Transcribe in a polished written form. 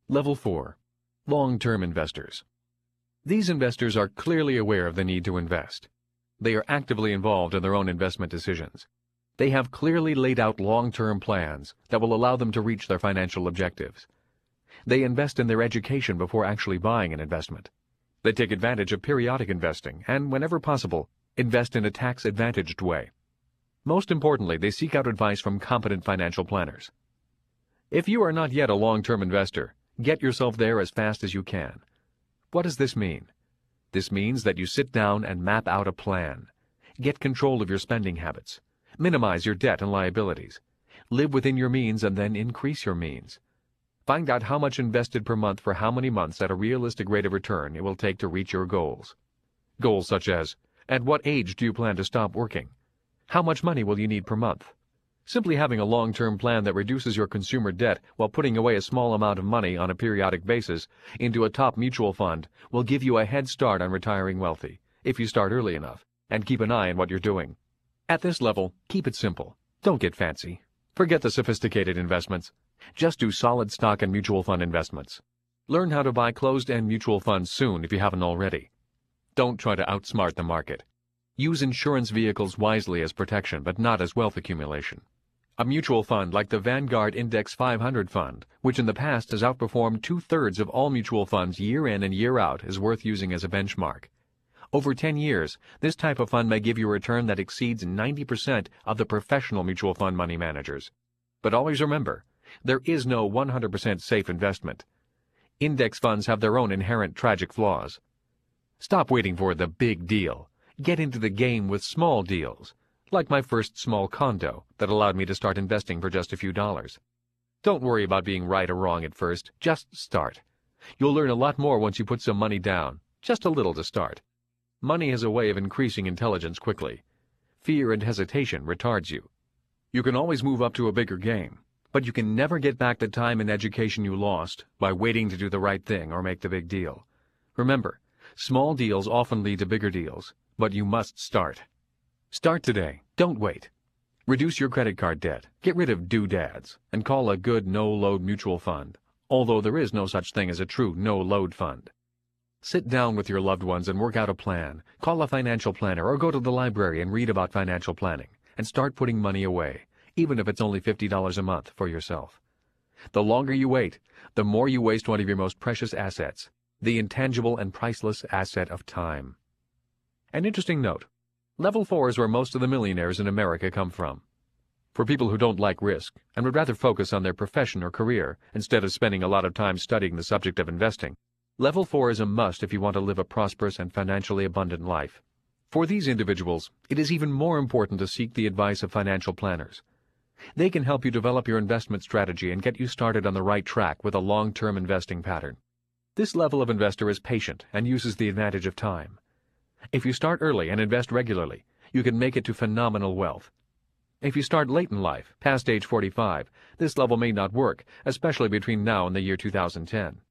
Level 4. Long-term investors. These investors are clearly aware of the need to invest. They are actively involved in their own investment decisions. They have clearly laid out long-term plans that will allow them to reach their financial objectives. They invest in their education before actually buying an investment. They take advantage of periodic investing and, whenever possible, invest in a tax-advantaged way. Most importantly, they seek out advice from competent financial planners. If you are not yet a long-term investor, get yourself there as fast as you can. What does this mean? This means that you sit down and map out a plan. Get control of your spending habits. Minimize your debt and liabilities. Live within your means and then increase your means. Find out how much invested per month for how many months at a realistic rate of return it will take to reach your goals. Goals such as, at what age do you plan to stop working? How much money will you need per month? Simply having a long-term plan that reduces your consumer debt while putting away a small amount of money on a periodic basis into a top mutual fund will give you a head start on retiring wealthy, if you start early enough, and keep an eye on what you're doing. At this level, keep it simple. Don't get fancy. Forget the sophisticated investments. Just do solid stock and mutual fund investments. Learn how to buy closed-end mutual funds soon if you haven't already. Don't try to outsmart the market. Use insurance vehicles wisely as protection, but not as wealth accumulation. A mutual fund like the Vanguard Index 500 fund, which in the past has outperformed 2/3 of all mutual funds year in and year out, is worth using as a benchmark. Over 10 years, this type of fund may give you a return that exceeds 90% of the professional mutual fund money managers. But always remember, there is no 100% safe investment. Index funds have their own inherent tragic flaws. Stop waiting for the big deal. Get into the game with small deals, like my first small condo that allowed me to start investing for just a few dollars. Don't worry about being right or wrong at first, just start. You'll learn a lot more once you put some money down, just a little to start. Money is a way of increasing intelligence quickly. Fear and hesitation retards you. You can always move up to a bigger game, but you can never get back the time and education you lost by waiting to do the right thing or make the big deal. Remember, small deals often lead to bigger deals, but you must start. Start today. Don't wait. Reduce your credit card debt, get rid of doodads, and call a good no-load mutual fund, although there is no such thing as a true no-load fund. Sit down with your loved ones and work out a plan. Call a financial planner or go to the library and read about financial planning, and start putting money away, even if it's only $50 a month for yourself. The longer you wait, the more you waste one of your most precious assets, the intangible and priceless asset of time. An interesting note. Level 4 is where most of the millionaires in America come from. For people who don't like risk and would rather focus on their profession or career instead of spending a lot of time studying the subject of investing, Level 4 is a must if you want to live a prosperous and financially abundant life. For these individuals, it is even more important to seek the advice of financial planners. They can help you develop your investment strategy and get you started on the right track with a long-term investing pattern. This level of investor is patient and uses the advantage of time. If you start early and invest regularly, you can make it to phenomenal wealth. If you start late in life, past age 45, this level may not work, especially between now and the year 2010.